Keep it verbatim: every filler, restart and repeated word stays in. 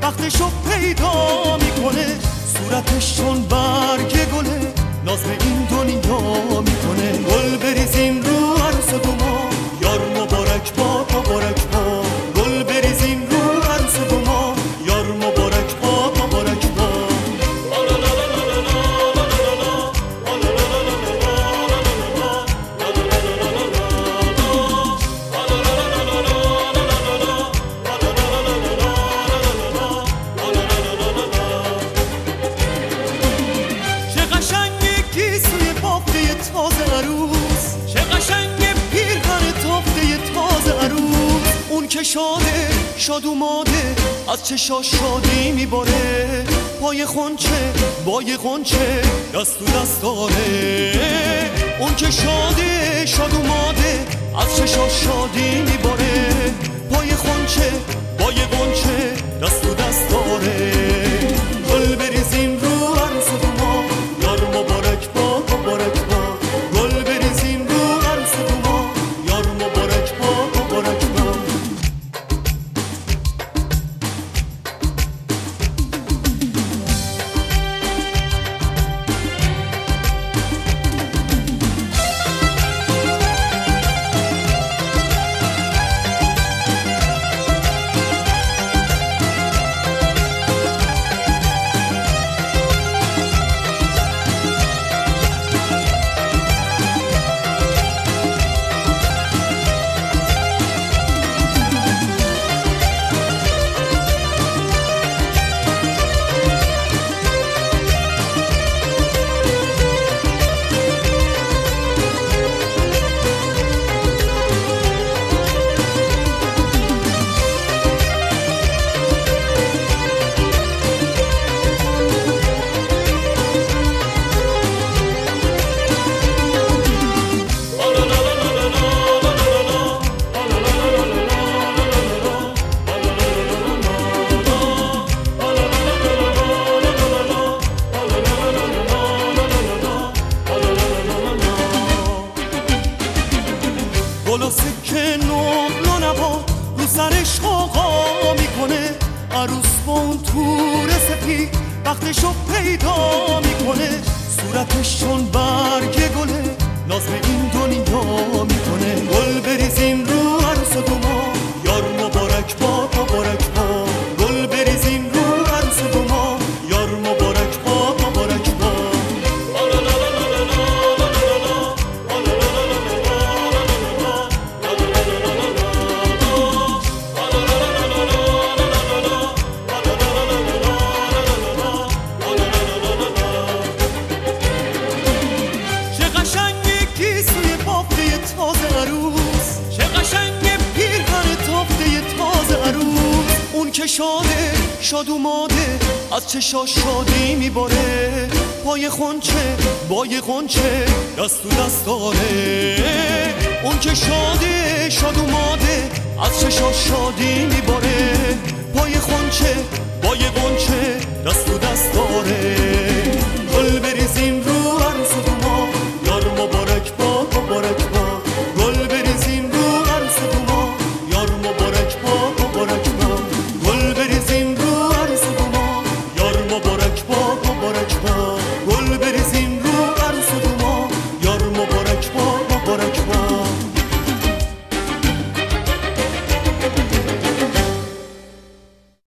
وقتشو پیدا میکنه، صورتش چون برگ گله ناز به این دنیا میکنه. گل بریزیم رو عروس دوما، یار مبارک با مبارک با. گل بریزیم رو عروس دوما، یار مبارک با مبارک با. که شاده شاد اوماده از چشاش شادی میباره. پای خونچه بای خونچه دست تو دست داره. اون که شاده شاد اوماده از چشاش شادی میباره. پای خونچه بای خونچه دست تو دست داره. گل بریزیم رو عروس دوما، یار مبارک با مبارک با. گل بریزیم رو عروس دوما، یار مبارک با مبارک با. گل و سکه نقل و نبا رو سرش غوغا میکنه. عروس با اون تور سپید وقتشو پیدا میکنه. صورتش چون برگ گله ناز به این دنیا میکنه. گل بریزیم رو عروس دوما، یار مبارک با مبارک با. گل بریزیم رو عروس دوما، یار مبارک با مبارک با. که شاده شاد اوماده از چشاش شادی میباره. پای خونچه بای خونچه دست تو دست داره. اون که شاده شاد اوماده از چشاش شادی میباره. پای خونچه بای خونچه دست تو دست داره.